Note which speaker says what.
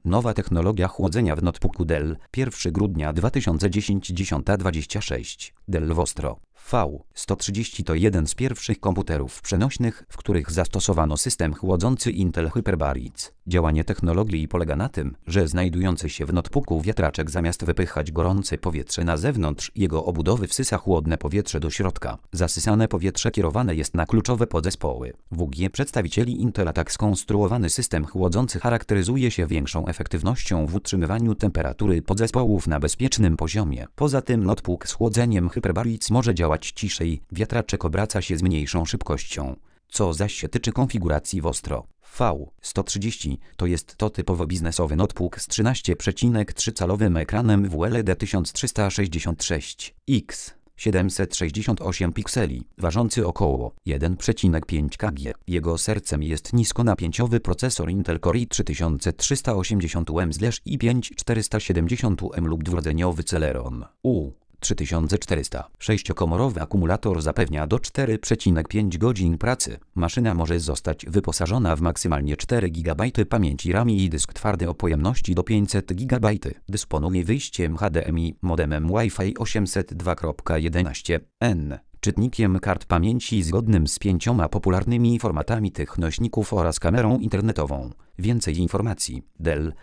Speaker 1: Nowa technologia chłodzenia w notebooku Dell. 1 grudnia 2010 10:26. Dell Vostro V130 to jeden z pierwszych komputerów przenośnych, w których zastosowano system chłodzący Intel Hyperbaric. Działanie technologii polega na tym, że znajdujący się w notebooku wiatraczek zamiast wypychać gorące powietrze na zewnątrz jego obudowy wsysa chłodne powietrze do środka. Zasysane powietrze kierowane jest na kluczowe podzespoły. WG przedstawicieli Intela tak skonstruowany system chłodzący charakteryzuje się większą efektywnością w utrzymywaniu temperatury podzespołów na bezpiecznym poziomie. Poza tym notebook z chłodzeniem Hyperbaric może działać ciszej, wiatraczek obraca się z mniejszą szybkością. Co zaś się tyczy konfiguracji Vostro V130, to jest to typowo biznesowy notebook z 13,3-calowym ekranem WLED 1366x 768 pikseli, ważący około 1,5 kg. Jego sercem jest niskonapięciowy procesor Intel Core i3470M/i5-470M lub dwurdzeniowy Celeron U3400. 6-komorowy akumulator zapewnia do 4,5 godzin pracy. Maszyna może zostać wyposażona w maksymalnie 4 GB pamięci RAM i dysk twardy o pojemności do 500 GB. Dysponuje wyjściem HDMI, modemem Wi-Fi 802.11n, czytnikiem kart pamięci zgodnym z 5 popularnymi formatami tych nośników oraz kamerą internetową. Więcej informacji. Dell